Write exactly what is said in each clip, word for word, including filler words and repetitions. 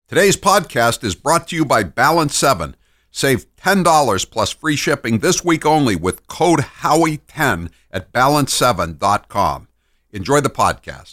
Today's podcast is brought to you by Balance seven. Save ten dollars plus free shipping this week only with code Howie ten at balance seven dot com. Enjoy the podcast.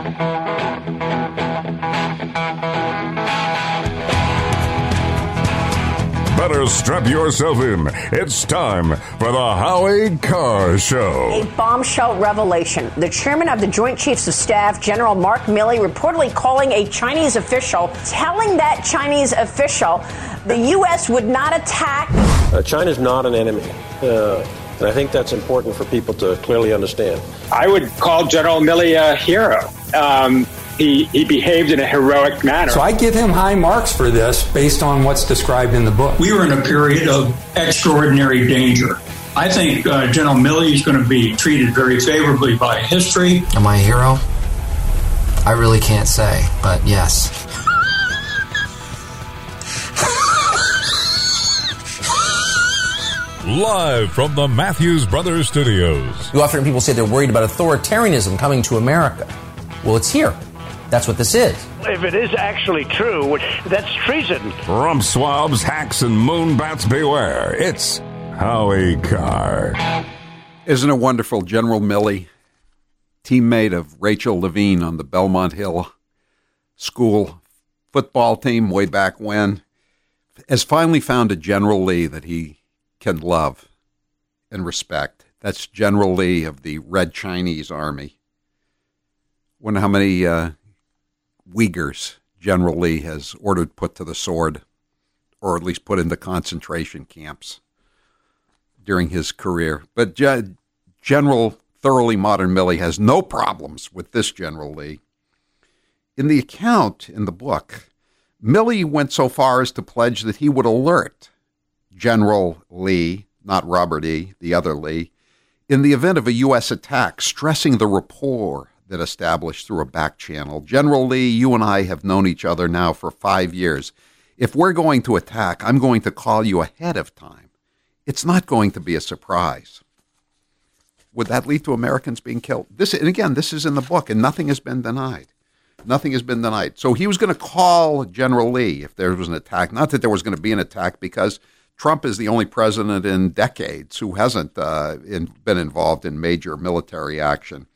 Better strap yourself in. It's time for the Howie Carr Show. A bombshell revelation. The chairman of the Joint Chiefs of Staff, General Mark Milley, reportedly calling a Chinese official, telling that Chinese official the U S would not attack. Uh, China's not an enemy. Uh, and I think that's important for people to clearly understand. I would call General Milley a hero. Um, He, he behaved in a heroic manner. So I give him high marks for this based on what's described in the book. We were in a period of extraordinary danger. I think uh, General Milley is going to be treated very favorably by history. Am I a hero? I really can't say, but yes. Live from the Matthews Brothers Studios. You often hear people say they're worried about authoritarianism coming to America. Well, it's here. That's what this is. If it is actually true, that's treason. Rump swabs, hacks, and moonbats beware. It's Howie Carr. Isn't it wonderful? General Milley, teammate of Rachel Levine on the Belmont Hill school football team way back when, has finally found a General Lee that he can love and respect. That's General Lee of the Red Chinese Army. Wonder how many uh, Uyghurs General Lee has ordered put to the sword, or at least put into concentration camps during his career. But Ge- General Thoroughly Modern Milley has no problems with this General Lee. In the account in the book, Milley went so far as to pledge that he would alert General Lee, not Robert E., the other Lee, in the event of a U S attack, stressing the rapport that established through a back channel. General Lee, you and I have known each other now for five years. If we're going to attack, I'm going to call you ahead of time. It's not going to be a surprise. Would that lead to Americans being killed? This, and again, this is in the book, and nothing has been denied. Nothing has been denied. So he was going to call General Lee if there was an attack. Not that there was going to be an attack, because Trump is the only president in decades who hasn't uh, in, been involved in major military action.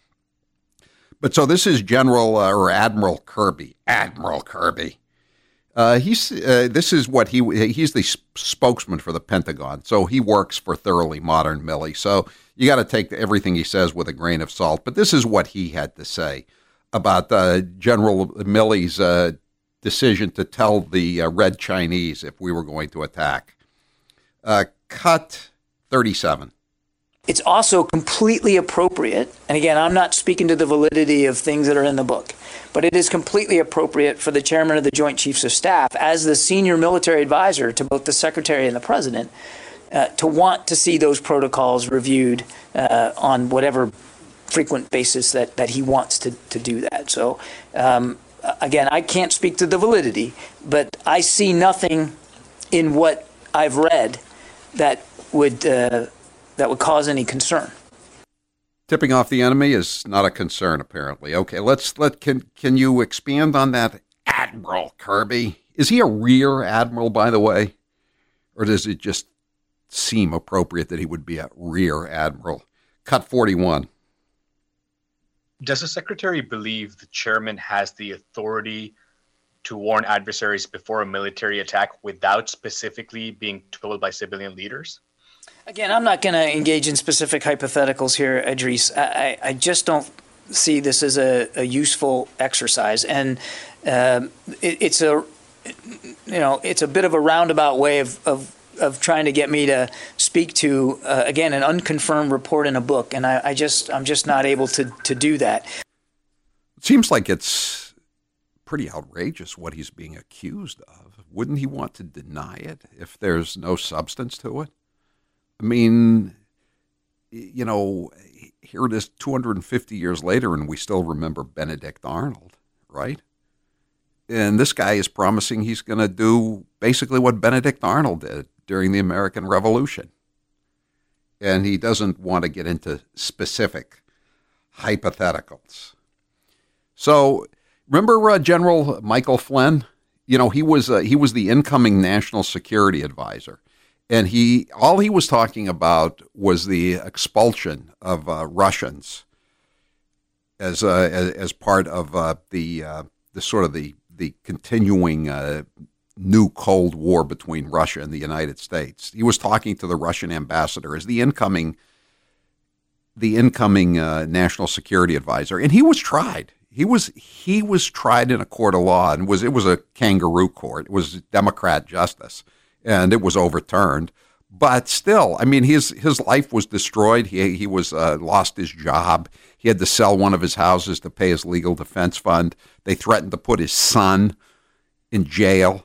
But so this is General uh, or Admiral Kirby. Admiral Kirby. Uh, he's uh, this is what he he's the spokesman for the Pentagon. So he works for Thoroughly Modern Milley. So you got to take everything he says with a grain of salt. But this is what he had to say about uh, General Milley's uh, decision to tell the uh, Red Chinese if we were going to attack. Uh, cut thirty-seven. It's also completely appropriate, and again, I'm not speaking to the validity of things that are in the book, but it is completely appropriate for the chairman of the Joint Chiefs of Staff, as the senior military advisor to both the secretary and the president, uh, to want to see those protocols reviewed uh, on whatever frequent basis that, that he wants to, to do that. So, um, again, I can't speak to the validity, but I see nothing in what I've read that would uh, that would cause any concern. Tipping off the enemy is not a concern, apparently. Okay, let's let can can you expand on that, Admiral Kirby? Is he a rear admiral, by the way, or does it just seem appropriate that he would be a rear admiral? Cut forty-one. Does the secretary believe the chairman has the authority to warn adversaries before a military attack without specifically being told by civilian leaders? Again, I'm not going to engage in specific hypotheticals here, Idris. I, I just don't see this as a, a useful exercise, and um, it, it's a, you know, it's a bit of a roundabout way of of, of trying to get me to speak to uh, again an unconfirmed report in a book, and I, I just I'm just not able to to do that. It seems like it's pretty outrageous what he's being accused of. Wouldn't he want to deny it if there's no substance to it? I mean, you know, here it is two hundred fifty years later, and we still remember Benedict Arnold, right? And this guy is promising he's going to do basically what Benedict Arnold did during the American Revolution. And he doesn't want to get into specific hypotheticals. So remember uh, General Michael Flynn? you know, he was uh, he was the incoming national security advisor, and he all he was talking about was the expulsion of uh, Russians as uh, as, as part of uh, the uh, the sort of the the continuing uh, new Cold War between Russia and the United States. He was talking to the Russian ambassador as the incoming the incoming uh, national security advisor, and he was tried. He was he was tried in a court of law, and was it was a kangaroo court. It was Democrat justice, and it was overturned. But still, I mean, his his life was destroyed. He he was uh, lost his job. He had to sell one of his houses to pay his legal defense fund. They threatened to put his son in jail.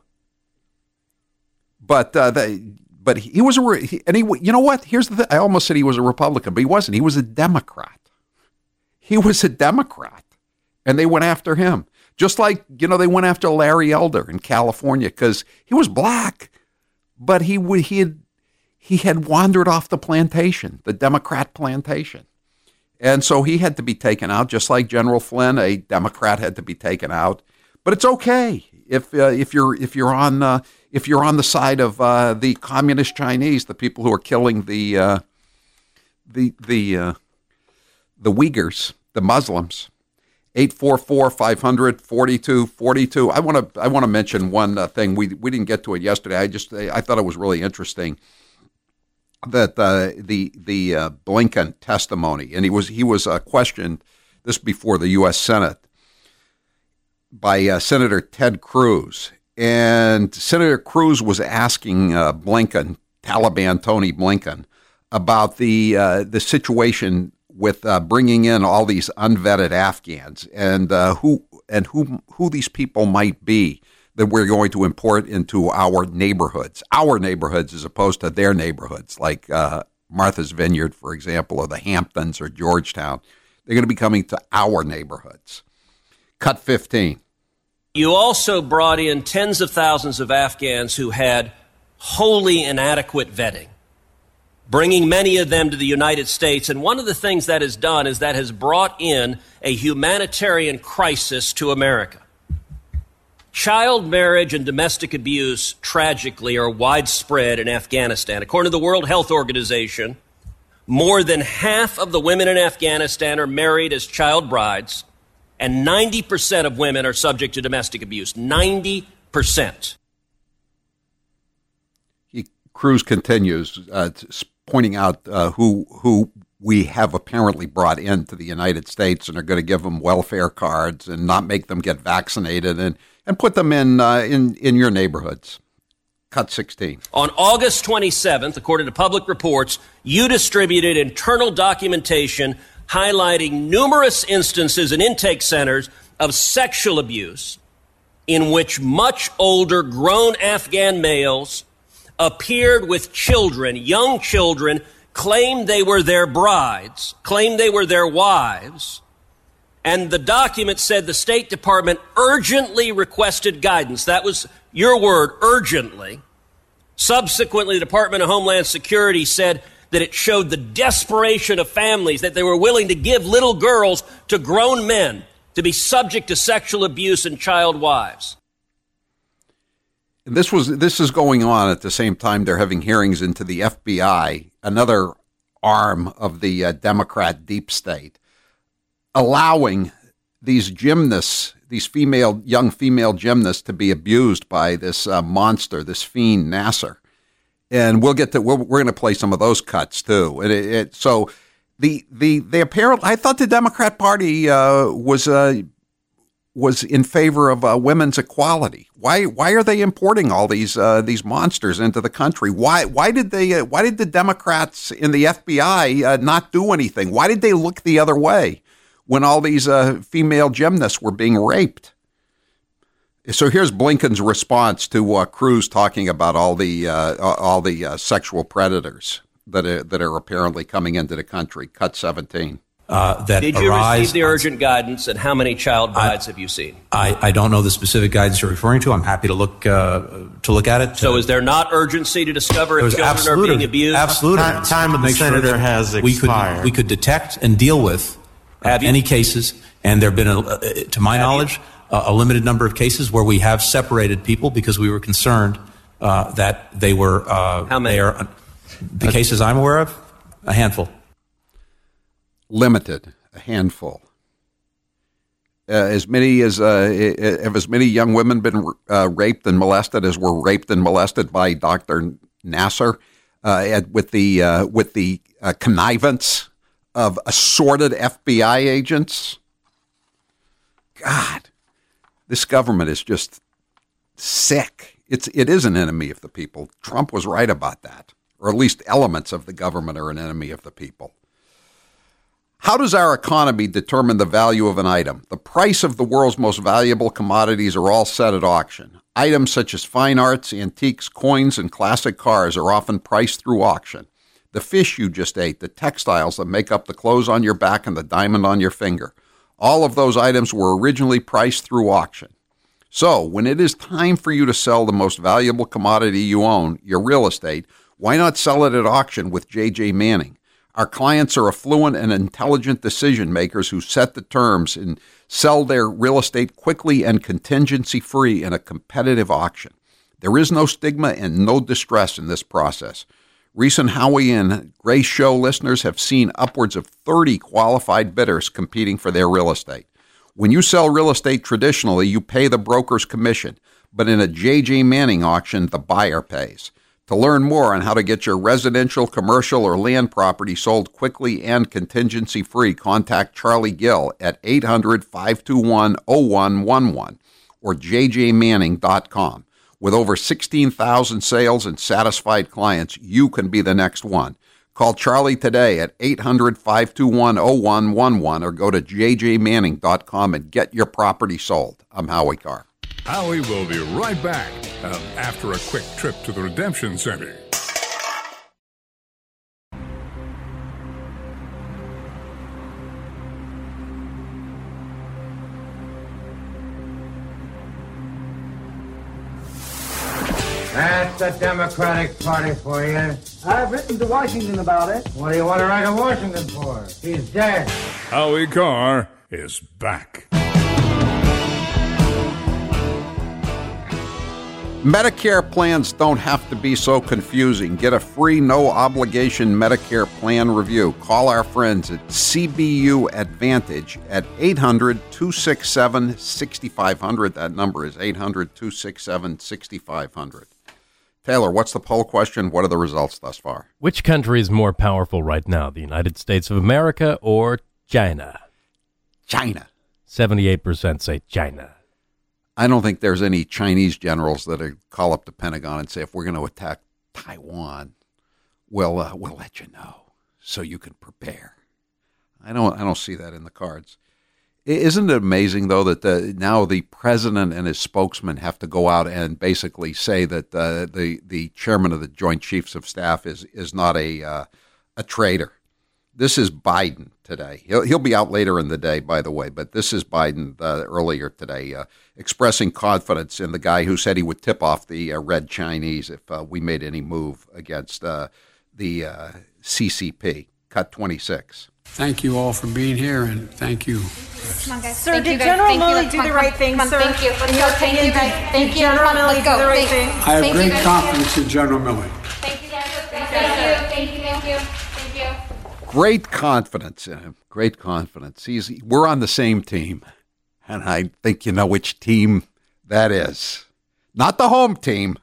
But uh, they, but he was a he, and he you know what? Here's the thing. I almost said he was a Republican, but he wasn't. He was a Democrat. He was a Democrat. And they went after him, just like, you know, they went after Larry Elder in California because he was black, but he he had he had wandered off the plantation, the Democrat plantation, and so he had to be taken out, just like General Flynn, a Democrat, had to be taken out. But it's okay if uh, if you're if you're on uh, if you're on the side of uh, the communist Chinese, the people who are killing the uh, the the uh, the Uyghurs, the Muslims. eight four four, five hundred, forty-two forty-two. I want to I want to mention one uh, thing. We we didn't get to it yesterday. I just I thought it was really interesting that uh, the the uh, Blinken testimony, and he was he was uh, questioned this before the U S Senate by uh, Senator Ted Cruz, and Senator Cruz was asking uh, Blinken, Taliban Tony Blinken, about the uh, the situation with uh, bringing in all these unvetted Afghans and uh, who and who who these people might be that we're going to import into our neighborhoods, our neighborhoods as opposed to their neighborhoods, like uh, Martha's Vineyard, for example, or the Hamptons or Georgetown. They're going to be coming to our neighborhoods. Cut fifteen. You also brought in tens of thousands of Afghans who had wholly inadequate vetting, bringing many of them to the United States. And one of the things that has done is that has brought in a humanitarian crisis to America. Child marriage and domestic abuse, tragically, are widespread in Afghanistan. According to the World Health Organization, more than half of the women in Afghanistan are married as child brides, and ninety percent of women are subject to domestic abuse. ninety percent. He, Cruz continues, uh, pointing out uh, who who we have apparently brought into the United States and are going to give them welfare cards and not make them get vaccinated and, and put them in, uh, in in your neighborhoods. Cut sixteen. On August twenty-seventh, according to public reports, you distributed internal documentation highlighting numerous instances in intake centers of sexual abuse in which much older grown Afghan males appeared with children, young children, claimed they were their brides, claimed they were their wives, and the document said the State Department urgently requested guidance. That was your word, urgently. Subsequently, the Department of Homeland Security said that it showed the desperation of families, that they were willing to give little girls to grown men to be subject to sexual abuse and child wives. This was this is going on at the same time they're having hearings into the F B I, another arm of the uh, Democrat deep state, allowing these gymnasts, these female young female gymnasts, to be abused by this uh, monster, this fiend Nasser. And we'll get to we're, we're going to play some of those cuts too. And it, it, so the the they apparently I thought the Democrat Party uh, was. Uh, was in favor of uh, women's equality. Why why are they importing all these uh, these monsters into the country? Why why did they uh, why did the Democrats in the F B I uh, not do anything? Why did they look the other way when all these uh, female gymnasts were being raped? So here's Blinken's response to uh, Cruz talking about all the uh, all the uh, sexual predators that are, that are apparently coming into the country. Cut seventeen. Uh, that Did you arise, receive the urgent guidance, and how many child brides I, have you seen? I, I don't know the specific guidance you're referring to. I'm happy to look uh, to look at it. So is there not urgency to discover if children are being abused? Absolutely. Time, time of the senator sure has expired. We could, we could detect and deal with uh, any cases, and there have been, a, uh, to my have knowledge, uh, a limited number of cases where we have separated people because we were concerned uh, that they were. Uh, How many? They are, uh, the cases I'm aware of, a handful. Limited, a handful. Uh, as many as uh, have as many young women been uh, raped and molested as were raped and molested by Doctor Nassar, uh, at, with the uh, with the uh, connivance of assorted F B I agents. God, this government is just sick. It's it is an enemy of the people. Trump was right about that, or at least elements of the government are an enemy of the people. How does our economy determine the value of an item? The price of the world's most valuable commodities are all set at auction. Items such as fine arts, antiques, coins, and classic cars are often priced through auction. The fish you just ate, the textiles that make up the clothes on your back, and the diamond on your finger. All of those items were originally priced through auction. So, when it is time for you to sell the most valuable commodity you own, your real estate, why not sell it at auction with J J Manning? Our clients are affluent and intelligent decision makers who set the terms and sell their real estate quickly and contingency-free in a competitive auction. There is no stigma and no distress in this process. Recent Howie and Grace Show listeners have seen upwards of thirty qualified bidders competing for their real estate. When you sell real estate traditionally, you pay the broker's commission, but in a J J Manning auction, the buyer pays. To learn more on how to get your residential, commercial, or land property sold quickly and contingency-free, contact Charlie Gill at eight hundred, five two one, oh one one one or j j manning dot com. With over sixteen thousand sales and satisfied clients, you can be the next one. Call Charlie today at eight hundred, five two one, oh one one one or go to j j manning dot com and get your property sold. I'm Howie Carr. Howie will be right back um, after a quick trip to the Redemption Center. That's the Democratic Party for you. I've written to Washington about it. What do you want to write to Washington for? He's dead. Howie Carr is back. Medicare plans don't have to be so confusing. Get a free, no-obligation Medicare plan review. Call our friends at C B U Advantage at eight hundred, two six seven, six five zero zero. That number is eight hundred, two six seven, six five zero zero. Taylor, what's the poll question? What are the results thus far? Which country is more powerful right now, the United States of America or China? China. seventy-eight percent say China. I don't think there's any Chinese generals that are, call up the Pentagon and say, if we're going to attack Taiwan, we'll uh, we'll let you know so you can prepare. I don't I don't see that in the cards. Isn't it amazing, though, that the, now the president and his spokesman have to go out and basically say that uh, the the chairman of the Joint Chiefs of Staff is is not a uh, a traitor? This is Biden today. He'll, he'll be out later in the day, by the way, but this is Biden uh, earlier today uh, expressing confidence in the guy who said he would tip off the uh, Red Chinese if uh, we made any move against uh, the uh, C C P. Cut twenty-six. Thank you all for being here, and thank you. Come on, guys. Sir, thank did you guys. General thank Milley you. do Come the on, right come thing, on, sir? Thank you. Let's In go. your Thank opinion, you, guys. did- Thank did you. General Come on, Milley let's do go. the right Thanks. thing? I have Thank you, great guys. confidence in General Milley. Thank you, guys. Thank you. Thank you. Thank you. Thank you. Great confidence in him. Great confidence. He's, we're on the same team, and I think you know which team that is. Not the home team,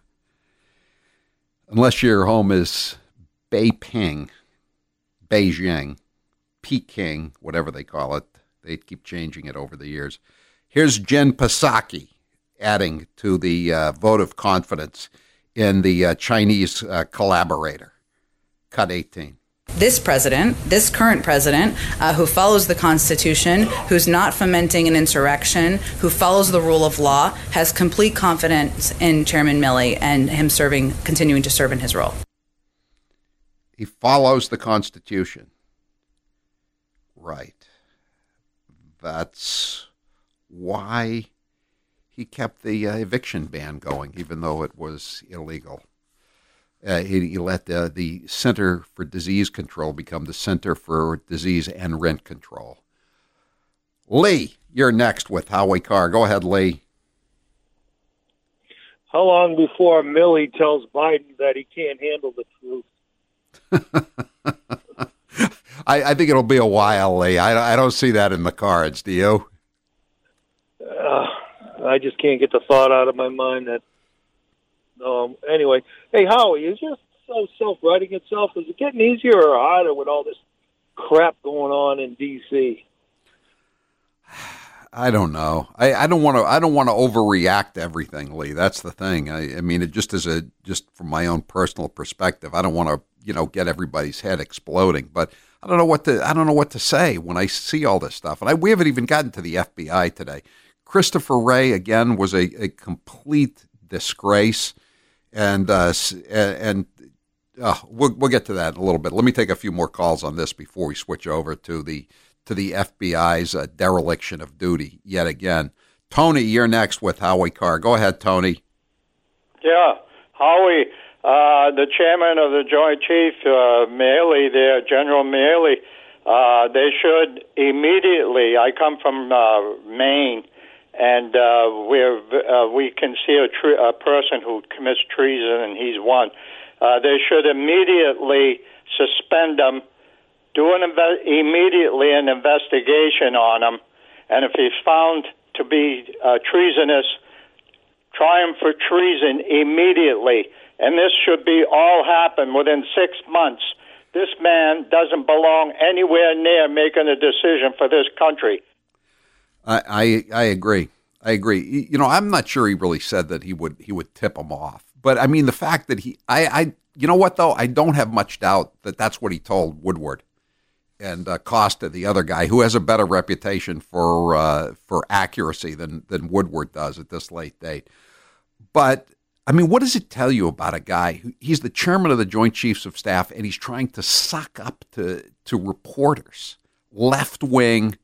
unless your home is Beiping, Beijing, Peking, whatever they call it. They keep changing it over the years. Here's Jen Psaki adding to the uh, vote of confidence in the uh, Chinese uh, collaborator. Cut eighteen. This president, this current president, uh, who follows the Constitution, who's not fomenting an insurrection, who follows the rule of law, has complete confidence in Chairman Milley and him serving, continuing to serve in his role. He follows the Constitution. Right. That's why he kept the uh, eviction ban going, even though it was illegal. Uh, he, he let the, the Center for Disease Control become the Center for Disease and Rent Control. Lee, you're next with Howie Carr. Go ahead, Lee. How long before Milley tells Biden that he can't handle the truth? I, I think it'll be a while, Lee. I, I don't see that in the cards. Do you? Uh, I just can't get the thought out of my mind that. Um. Anyway, hey Howie, is your so self-writing itself? Is it getting easier or harder with all this crap going on in D C? I don't know. I, I don't want to. I don't want to overreact to everything, Lee. That's the thing. I, I mean, it just is a just from my own personal perspective. I don't want to, you know, get everybody's head exploding. But I don't know what to. I don't know what to say when I see all this stuff. And I, we haven't even gotten to the F B I today. Christopher Wray again was a, a complete disgrace, and uh, and uh, we'll we'll get to that in a little bit. Let me take a few more calls on this before we switch over to the. to the F B I's uh, dereliction of duty yet again. Tony, you're next with Howie Carr. Go ahead, Tony. Yeah, Howie, uh, the chairman of the Joint Chiefs, uh, Milley there, General Milley, uh, they should immediately, I come from uh, Maine, and uh, we're, uh, we can see a, tre- a person who commits treason, and he's one. Uh, they should immediately suspend him, do an inve- immediately an investigation on him, and if he's found to be uh, treasonous, try him for treason immediately. And this should be all happen within six months. This man doesn't belong anywhere near making a decision for this country. I, I I agree. I agree. You know, I'm not sure he really said that he would he would tip him off, but I mean the fact that he I, I you know what though, I don't have much doubt that that's what he told Woodward and uh, Costa, the other guy, who has a better reputation for uh, for accuracy than than Woodward does at this late date. But I mean, what does it tell you about a guy who he's the chairman of the Joint Chiefs of Staff, and he's trying to suck up to to reporters, left wing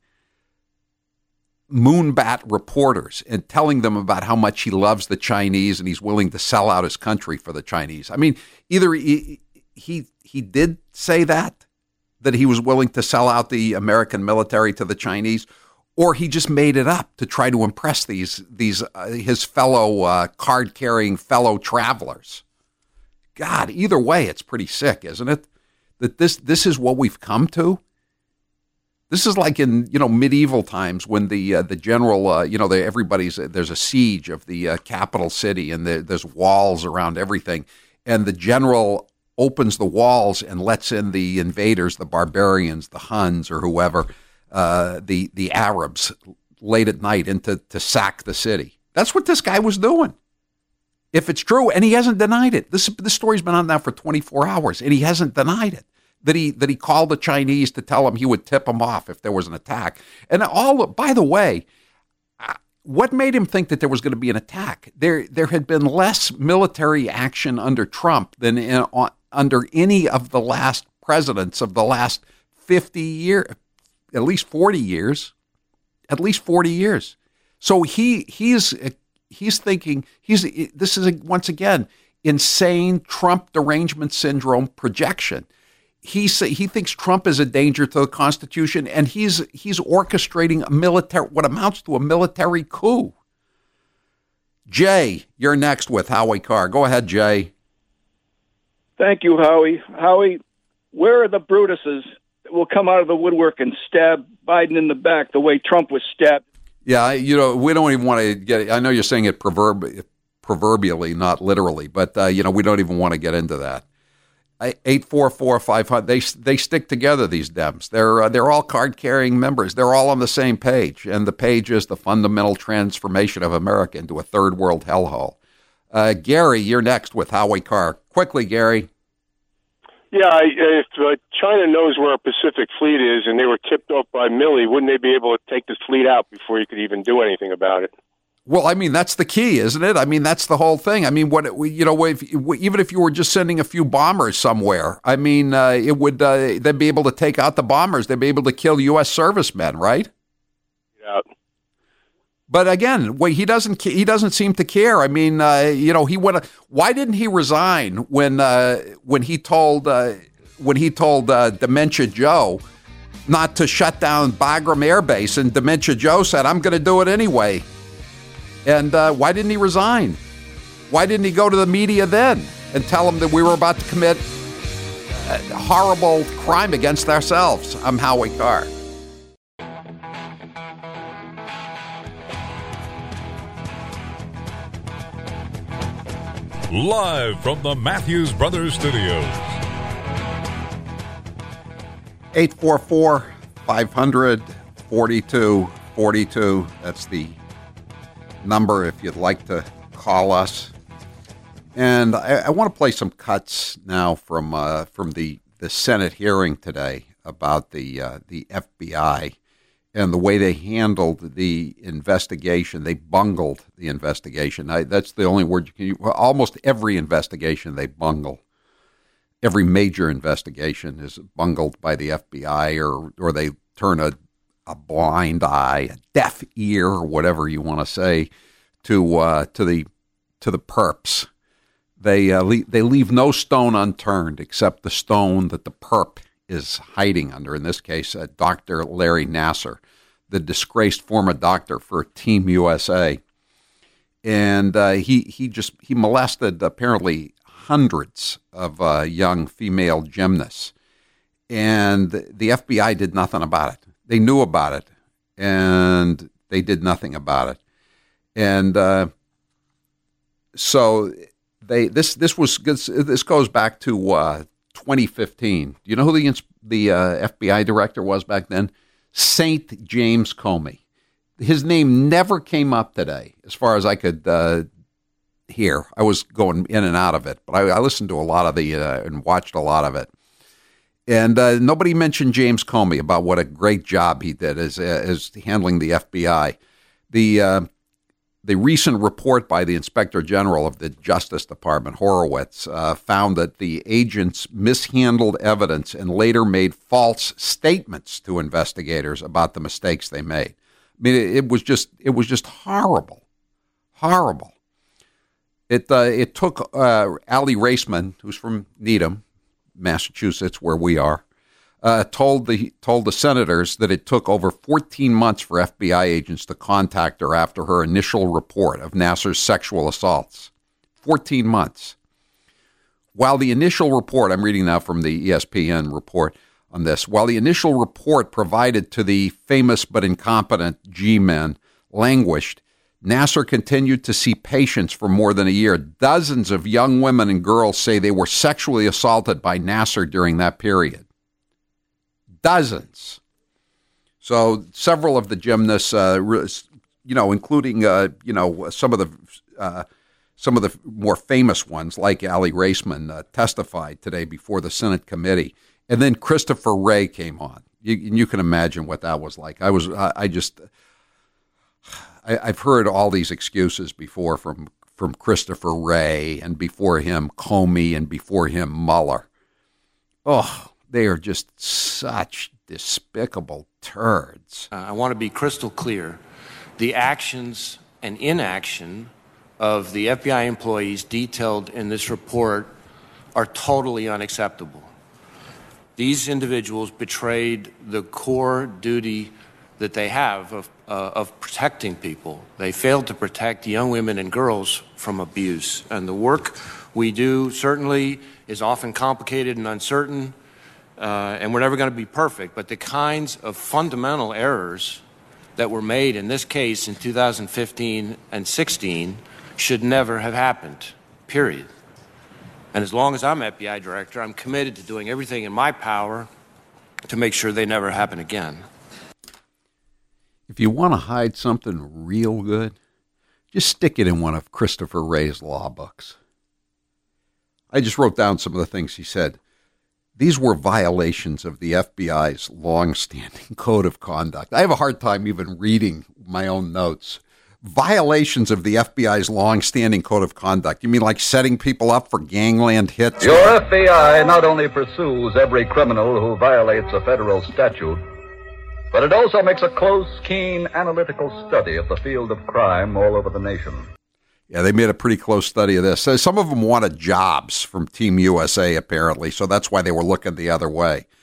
moonbat reporters, and telling them about how much he loves the Chinese and he's willing to sell out his country for the Chinese. I mean, either he he, he did say that. that he was willing to sell out the American military to the Chinese, or he just made it up to try to impress these these uh, his fellow uh, card-carrying fellow travelers. God, either way, it's pretty sick, isn't it? That this this is what we've come to. This is like in you know medieval times when the uh, the general uh, you know the, everybody's there's a siege of the uh, capital city and the, there's walls around everything, and the general opens the walls and lets in the invaders, the barbarians, the Huns, or whoever, uh, the the Arabs, late at night into to sack the city. That's what this guy was doing. If it's true, and he hasn't denied it. This this story's been on now for twenty-four hours, and he hasn't denied it. That he that he called the Chinese to tell him he would tip them off if there was an attack. And all, by the way, what made him think that there was going to be an attack? There there had been less military action under Trump than in, on, under any of the last presidents of the last fifty years, at least forty years, at least forty years. So he he's he's thinking he's this is a, once again insane Trump derangement syndrome projection. He he thinks Trump is a danger to the Constitution, and he's he's orchestrating a military what amounts to a military coup. Jay, you're next with Howie Carr. Go ahead, Jay. Thank you, Howie. Howie, where are the Brutuses that will come out of the woodwork and stab Biden in the back the way Trump was stabbed? Yeah, you know, we don't even want to get, I know you're saying it proverb, proverbially, not literally, but, uh, you know, we don't even want to get into that. eight four four, five hundred, they they stick together, these Dems. They're, uh, they're all card-carrying members. They're all on the same page, and the page is the fundamental transformation of America into a third world hellhole. Uh, Gary, you're next with Howie Carr. Quickly, Gary. Yeah, if uh, China knows where our Pacific Fleet is and they were tipped off by Milley, wouldn't they be able to take this fleet out before you could even do anything about it? Well, I mean, that's the key, isn't it? I mean, that's the whole thing. I mean, what you know, if, even if you were just sending a few bombers somewhere, I mean, uh, it would uh, they'd be able to take out the bombers. They'd be able to kill U S servicemen, right? Yeah. But again, well, he doesn't. He doesn't seem to care. I mean, uh, you know, he went. Why didn't he resign when uh, when he told uh, when he told uh, Dementia Joe not to shut down Bagram Air Base, and Dementia Joe said, I'm going to do it anyway. And uh, why didn't he resign? Why didn't he go to the media then and tell them that we were about to commit a horrible crime against ourselves? I'm Howie Carr. Live from the Matthews Brothers Studios. eight four four, five hundred, forty-two forty-two. That's the number if you'd like to call us. And I, I want to play some cuts now from uh, from the, the Senate hearing today about the uh, the F B I and the way they handled the investigation. They bungled the investigation. I, that's the only word you can use. Well, almost every investigation they bungle. Every major investigation is bungled by the F B I, or or they turn a, a blind eye, a deaf ear, or whatever you want to say, to uh, to the to the perps. They uh, le- they leave no stone unturned except the stone that the perp is hiding under. In this case, uh, Doctor Larry Nassar, the disgraced former doctor for Team U S A, and uh, he he just he molested apparently hundreds of uh, young female gymnasts, and the F B I did nothing about it. They knew about it, and they did nothing about it. And uh, so they this this was this goes back to uh, twenty fifteen. Do you know who the the uh, F B I director was back then? Saint James Comey. His name never came up today, as far as I could uh, hear. I was going in and out of it, but I, I listened to a lot of the uh, and watched a lot of it. And uh, nobody mentioned James Comey about what a great job he did as as handling the F B I. The uh, the recent report by the Inspector General of the Justice Department, Horowitz, uh, found that the agents mishandled evidence and later made false statements to investigators about the mistakes they made. I mean, it, it was just it was just horrible, horrible. It uh, it took uh, Aly Raisman, who's from Needham, Massachusetts, where we are, uh, told the told the senators that it took over fourteen months for F B I agents to contact her after her initial report of Nassar's sexual assaults. fourteen months. While the initial report, I'm reading now from the E S P N report on this, while the initial report provided to the famous but incompetent G-men languished, Nassar continued to see patients for more than a year. Dozens of young women and girls say they were sexually assaulted by Nassar during that period. Dozens. So several of the gymnasts, uh, you know, including uh, you know some of the uh, some of the more famous ones, like Aly Raisman, uh, testified today before the Senate committee. And then Christopher Wray came on. You, you can imagine what that was like. I was, I, I just. I, I've heard all these excuses before from, from Christopher Wray, and before him Comey, and before him Mueller. Oh, they are just such despicable turds. Uh, I want to be crystal clear. The actions and inaction of the F B I employees detailed in this report are totally unacceptable. These individuals betrayed the core duty that they have of, uh, of protecting people. They failed to protect young women and girls from abuse. And the work we do certainly is often complicated and uncertain, uh, and we're never going to be perfect. But the kinds of fundamental errors that were made in this case in two thousand fifteen and sixteen should never have happened, period. And as long as I'm F B I director, I'm committed to doing everything in my power to make sure they never happen again. If you want to hide something real good, just stick it in one of Christopher Wray's law books. I just wrote down some of the things he said. These were violations of the F B I's long-standing code of conduct. I have a hard time even reading my own notes. Violations of the F B I's long-standing code of conduct. You mean like setting people up for gangland hits? Your F B I not only pursues every criminal who violates a federal statute, but it also makes a close, keen, analytical study of the field of crime all over the nation. Yeah, they made a pretty close study of this. So some of them wanted jobs from Team U S A, apparently, so that's why they were looking the other way.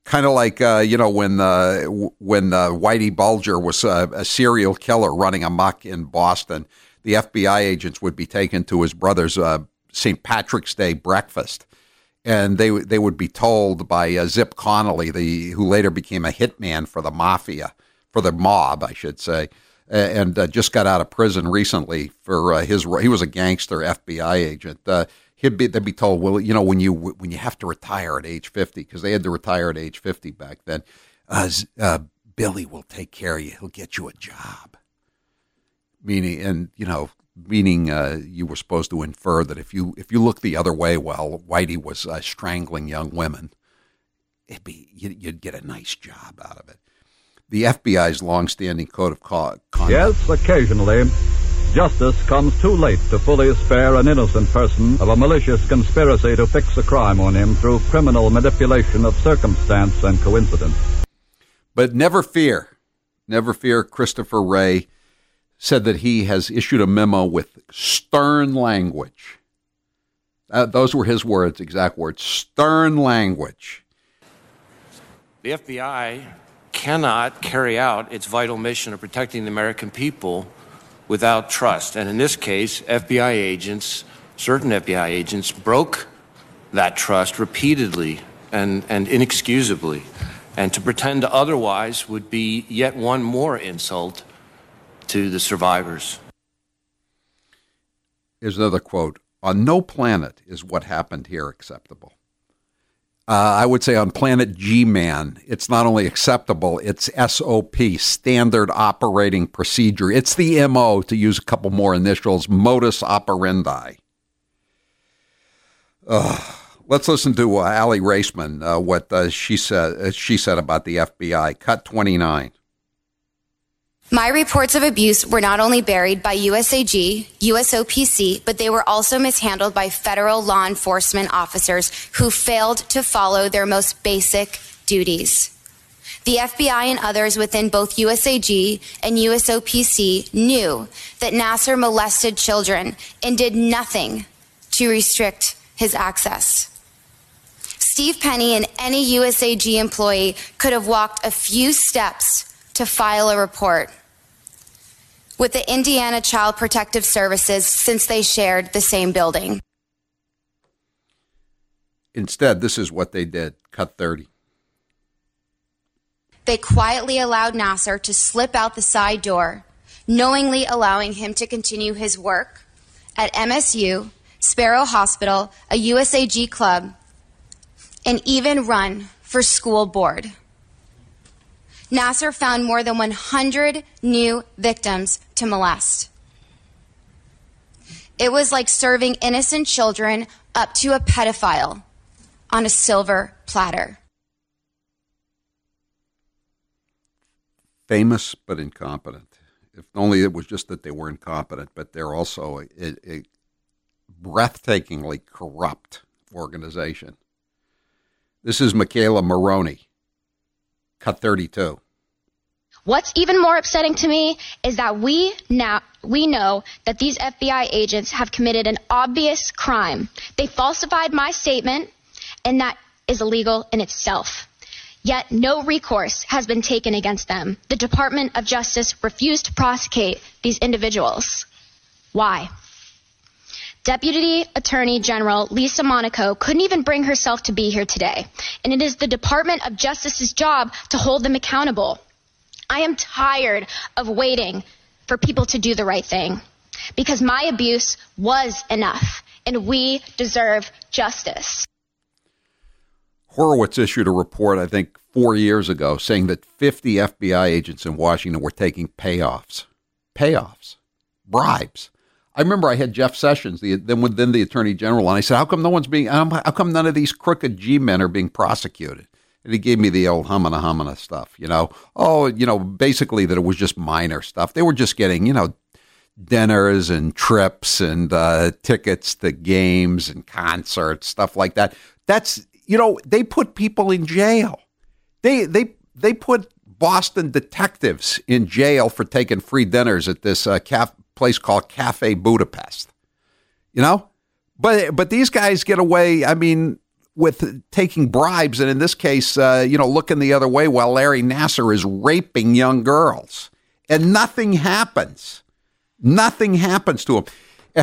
kind of like, uh, you know, when uh, w- when uh, Whitey Bulger was uh, a serial killer running amok in Boston, the F B I agents would be taken to his brother's uh, Saint Patrick's Day breakfast. And they they would be told by uh, Zip Connolly, the who later became a hitman for the mafia, for the mob, I should say, and uh, just got out of prison recently for uh, his. He was a gangster F B I agent. Uh, he'd be they'd be told, well, you know, when you when you have to retire at age fifty, because they had to retire at age fifty back then, uh, uh, Billy will take care of you. He'll get you a job. Meaning, and you know. Meaning, uh, you were supposed to infer that if you if you look the other way while Whitey was uh, strangling young women, it'd be you'd, you'd get a nice job out of it. The F B I's longstanding code of conduct. Yes, occasionally, justice comes too late to fully spare an innocent person of a malicious conspiracy to fix a crime on him through criminal manipulation of circumstance and coincidence. But never fear, never fear. Christopher Wray said that he has issued a memo with stern language. Uh, those were his words, exact words, stern language. The F B I cannot carry out its vital mission of protecting the American people without trust. And in this case, F B I agents, certain F B I agents, broke that trust repeatedly and, and inexcusably. And to pretend otherwise would be yet one more insult to the survivors. Here's another quote. On no planet is what happened here acceptable. Uh, I would say on planet G-Man, it's not only acceptable, it's S O P, standard operating procedure. It's the M O, to use a couple more initials, modus operandi. Uh, let's listen to uh, Allie Raceman, uh, what uh, she said, uh, she said about the F B I. Cut twenty-nine. My reports of abuse were not only buried by U S A G, U S O P C, but they were also mishandled by federal law enforcement officers who failed to follow their most basic duties. The F B I and others within both U S A G and U S O P C knew that Nassar molested children and did nothing to restrict his access. Steve Penny and any U S A G employee could have walked a few steps to file a report with the Indiana Child Protective Services since they shared the same building. Instead, this is what they did. Cut thirty. They quietly allowed Nassar to slip out the side door, knowingly allowing him to continue his work at M S U, Sparrow Hospital, a U S A G club, and even run for school board. Nassar found more than one hundred new victims to molest. It was like serving innocent children up to a pedophile on a silver platter. Famous but incompetent. If only it was just that they were incompetent, but they're also a, a breathtakingly corrupt organization. This is Michaela Maroney. Cut thirty-two. What's even more upsetting to me is that we now we know that these F B I agents have committed an obvious crime. They falsified my statement, and that is illegal in itself. Yet no recourse has been taken against them. The Department of Justice refused to prosecute these individuals. Why? Deputy Attorney General Lisa Monaco couldn't even bring herself to be here today, and it is the Department of Justice's job to hold them accountable. I am tired of waiting for people to do the right thing, because my abuse was enough, and we deserve justice. Horowitz issued a report, I think, four years ago, saying that fifty F B I agents in Washington were taking payoffs. Payoffs. Bribes. I remember I had Jeff Sessions, the, then within the Attorney General, and I said, how come no one's being, how come none of these crooked G-men are being prosecuted? And he gave me the old humana humana stuff, you know. Oh, you know, basically that it was just minor stuff. They were just getting, you know, dinners and trips and uh, tickets to games and concerts, stuff like that. That's, you know, they put people in jail. They they they put Boston detectives in jail for taking free dinners at this uh, caf- place called Cafe Budapest. You know, but but these guys get away. I mean, with taking bribes, and in this case, uh, you know, looking the other way while Larry Nassar is raping young girls, and nothing happens. Nothing happens to him.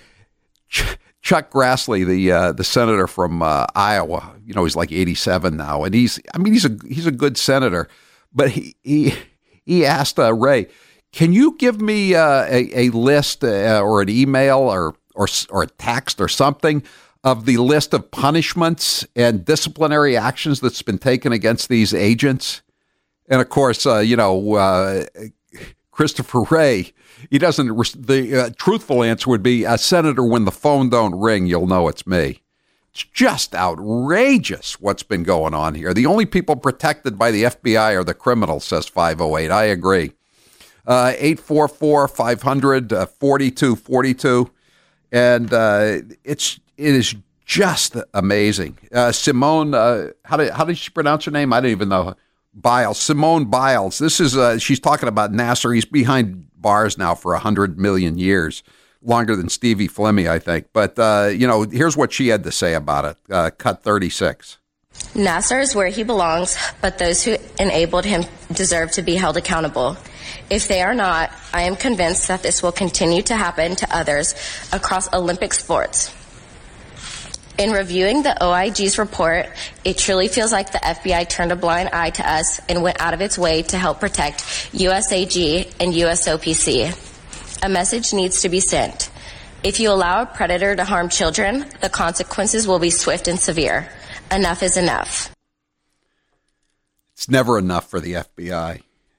Chuck Grassley, the uh, the senator from uh, Iowa, you know, he's like eighty-seven now, and he's, I mean, he's a he's a good senator, but he he he asked uh, Ray, can you give me uh, a, a list uh, or an email or or or a text or something of the list of punishments and disciplinary actions that's been taken against these agents? And of course, uh, you know, uh, Christopher Wray, he doesn't, the uh, truthful answer would be, uh, Senator, when the phone don't ring, you'll know it's me. It's just outrageous what's been going on here. The only people protected by the F B I are the criminals, says five oh eight. I agree. Uh, eight four four, five hundred, forty-two forty-two. And uh, it's, it is just amazing. Uh, Simone, uh, how did how did she pronounce her name? I didn't even know. Biles, Simone Biles. This is uh, she's talking about Nassar. He's behind bars now for a hundred million years, longer than Stevie Flemmi, I think. But uh, you know, here's what she had to say about it. Uh, cut thirty-six. Nassar is where he belongs, but those who enabled him deserve to be held accountable. If they are not, I am convinced that this will continue to happen to others across Olympic sports. In reviewing the O I G's report, it truly feels like the F B I turned a blind eye to us and went out of its way to help protect U S A G and U S O P C. A message needs to be sent. If you allow a predator to harm children, the consequences will be swift and severe. Enough is enough. It's never enough for the F B I.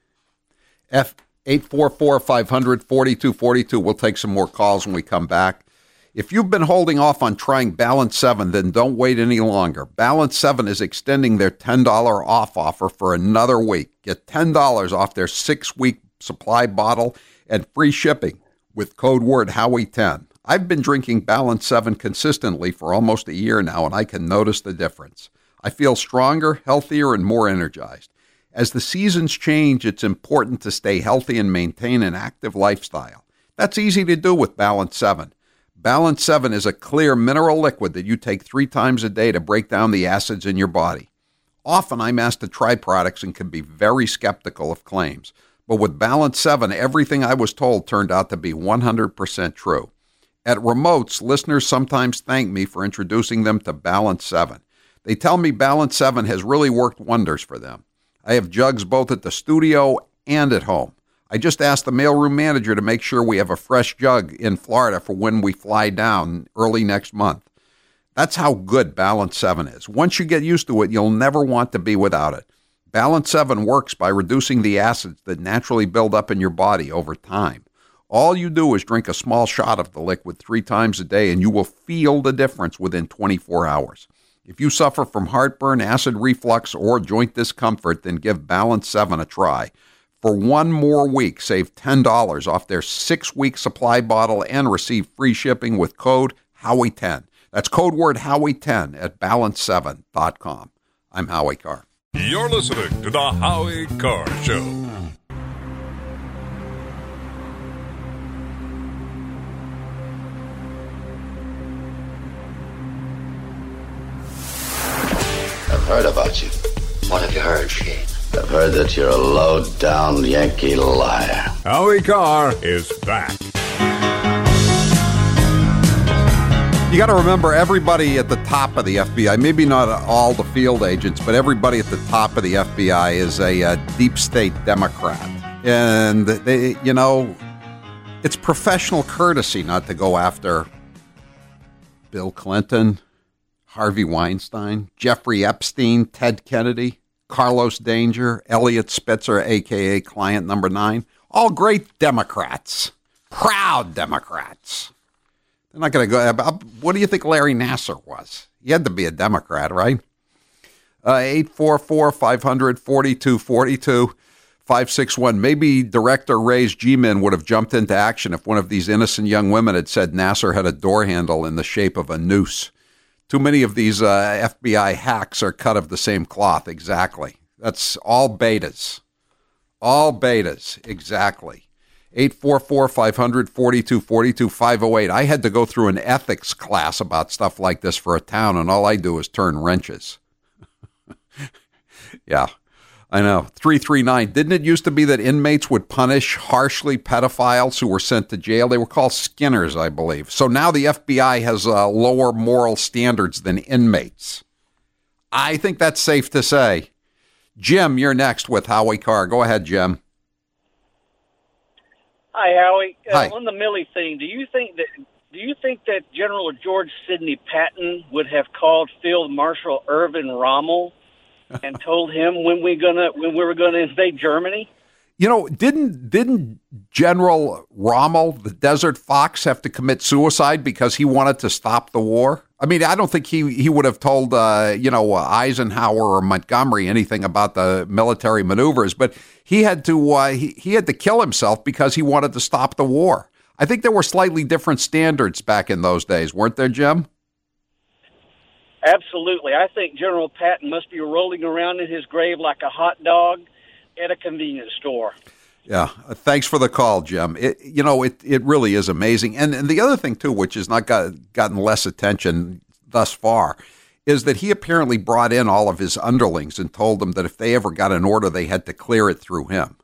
F eight four four, five hundred, forty-two forty-two. We'll take some more calls when we come back. If you've been holding off on trying Balance seven, then don't wait any longer. Balance seven is extending their ten dollars off offer for another week. Get ten dollars off their six-week supply bottle and free shipping with code word Howie ten. I've been drinking Balance seven consistently for almost a year now, and I can notice the difference. I feel stronger, healthier, and more energized. As the seasons change, it's important to stay healthy and maintain an active lifestyle. That's easy to do with Balance seven. Balance seven is a clear mineral liquid that you take three times a day to break down the acids in your body. Often I'm asked to try products and can be very skeptical of claims. But with Balance seven, everything I was told turned out to be one hundred percent true. At Remotes, listeners sometimes thank me for introducing them to Balance seven. They tell me Balance seven has really worked wonders for them. I have jugs both at the studio and at home. I just asked the mailroom manager to make sure we have a fresh jug in Florida for when we fly down early next month. That's how good Balance seven is. Once you get used to it, you'll never want to be without it. Balance seven works by reducing the acids that naturally build up in your body over time. All you do is drink a small shot of the liquid three times a day, and you will feel the difference within twenty-four hours. If you suffer from heartburn, acid reflux, or joint discomfort, then give Balance seven a try. For one more week, save ten dollars off their six-week supply bottle and receive free shipping with code Howie ten. That's code word Howie ten at balance seven dot com. I'm Howie Carr. You're listening to the Howie Carr Show. I've heard about you. What have you heard, Shane? I've heard that you're a low-down Yankee liar. Howie Carr is back. You got to remember, everybody at the top of the F B I, maybe not all the field agents, but everybody at the top of the F B I is a, a deep state Democrat. And, they, you know, it's professional courtesy not to go after Bill Clinton, Harvey Weinstein, Jeffrey Epstein, Ted Kennedy, Carlos Danger, Elliot Spitzer, a k a. Client Number Nine, all great Democrats, proud Democrats. They're not going to go. What do you think Larry Nassar was? He had to be a Democrat, right? Uh, eight four four, five hundred, forty-two forty-two, five six one. Maybe Director Ray's G-Men would have jumped into action if one of these innocent young women had said Nassar had a door handle in the shape of a noose. Too many of these uh, F B I hacks are cut of the same cloth. Exactly. That's all betas. All betas. Exactly. eight four four, five hundred, forty-two forty-two, five oh eight. I had to go through an ethics class about stuff like this for a town, and all I do is turn wrenches. Yeah, I know. three three nine. Didn't it used to be that inmates would punish harshly pedophiles who were sent to jail? They were called skinners, I believe. So now the F B I has uh, lower moral standards than inmates. I think that's safe to say. Jim, you're next with Howie Carr. Go ahead, Jim. Hi, Howie. Uh, Hi. On the Milley thing, do you think that do you think that General George Sidney Patton would have called Field Marshal Irvin Rommel and told him when we gonna when we were gonna invade Germany? You know, didn't didn't General Rommel, the Desert Fox, have to commit suicide because he wanted to stop the war? I mean, I don't think he, he would have told, uh, you know, Eisenhower or Montgomery anything about the military maneuvers, but he had to uh, he, he had to kill himself because he wanted to stop the war. I think there were slightly different standards back in those days, weren't there, Jim? Absolutely. I think General Patton must be rolling around in his grave like a hot dog at a convenience store. Yeah, uh, thanks for the call, Jim. It, you know, it it really is amazing. And, and the other thing, too, which has not got, gotten less attention thus far, is that he apparently brought in all of his underlings and told them that if they ever got an order, they had to clear it through him.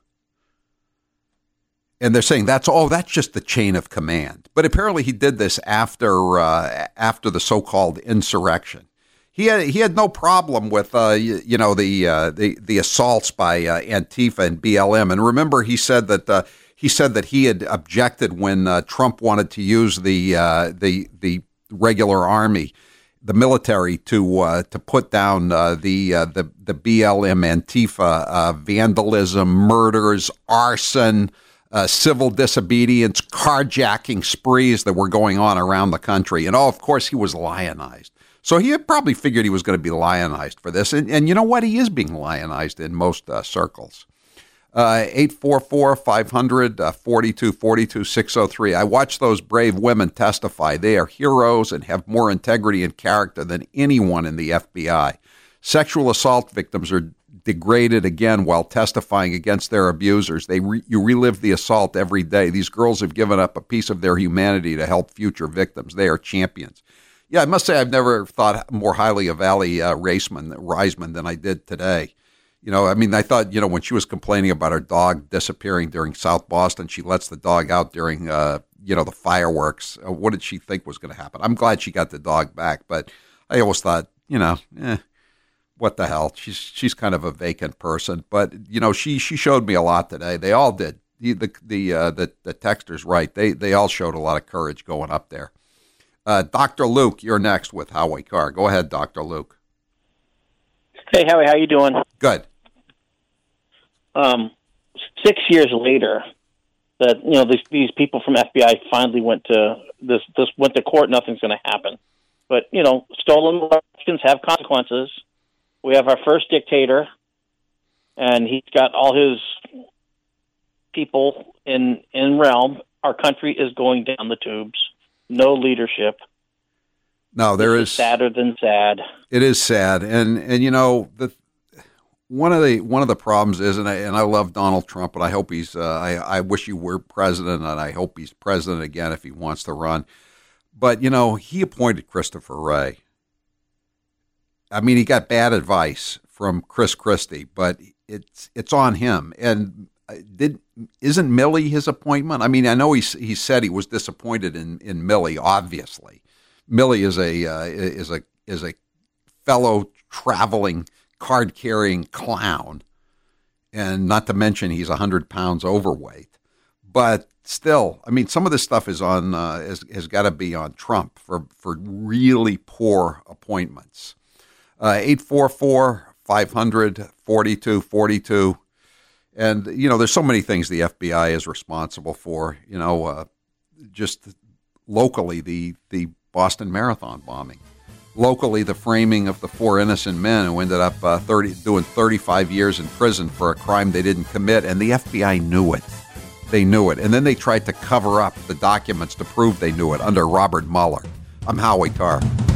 And they're saying that's, oh, that's just the chain of command. But apparently he did this after uh, after the so-called insurrection. He had he had no problem with uh, you, you know the uh, the the assaults by uh, Antifa and B L M. And remember, he said that uh, he said that he had objected when uh, Trump wanted to use the uh, the the regular army, the military, to uh, to put down uh, the uh, the the B L M Antifa uh, vandalism, murders, arson, uh, civil disobedience, carjacking sprees that were going on around the country. And oh, of course, he was lionized. So he had probably figured he was going to be lionized for this. And, and you know what? He is being lionized in most uh, circles. Uh, eight four four, five hundred, forty-two forty-two, six oh three. I watched those brave women testify. They are heroes and have more integrity and character than anyone in the F B I. Sexual assault victims are degraded again while testifying against their abusers. They re- you relive the assault every day. These girls have given up a piece of their humanity to help future victims. They are champions. Yeah, I must say I've never thought more highly of Allie uh, Reisman, Reisman than I did today. You know, I mean, I thought, you know, when she was complaining about her dog disappearing during South Boston, she lets the dog out during, uh, you know, the fireworks. Uh, what did she think was going to happen? I'm glad she got the dog back, but I always thought, you know, eh, what the hell? She's she's kind of a vacant person. But, you know, she she showed me a lot today. They all did. The the the, uh, the, the texter's right. They, they all showed a lot of courage going up there. Uh, Doctor Luke, you're next with Howie Carr. Go ahead, Doctor Luke. Hey, Howie, how you doing? Good. Um, six years later, that you know these these people from F B I finally went to this this went to court. Nothing's going to happen, but you know, stolen elections have consequences. We have our first dictator, and he's got all his people in in realm. Our country is going down the tubes. No leadership. No, there is, is sadder than sad. It is sad, and and you know the one of the one of the problems is, and I and I love Donald Trump, and I hope he's. Uh, I I wish he were president, and I hope he's president again if he wants to run. But you know, he appointed Christopher Wray. I mean, he got bad advice from Chris Christie, but it's it's on him. And did isn't Milley his appointment? I mean, I know he he said he was disappointed in, in Milley. Obviously, Milley is a uh, is a is a fellow traveling card carrying clown, and not to mention he's a hundred pounds overweight. But still, I mean, some of this stuff is on uh, has, has got to be on Trump for for really poor appointments. Uh, eight four four, five hundred, forty-two forty-two. And, you know, there's so many things the F B I is responsible for, you know, uh, just locally, the, the Boston Marathon bombing, locally, the framing of the four innocent men who ended up uh, thirty doing thirty-five years in prison for a crime they didn't commit. And the F B I knew it. They knew it. And then they tried to cover up the documents to prove they knew it under Robert Mueller. I'm Howie Carr.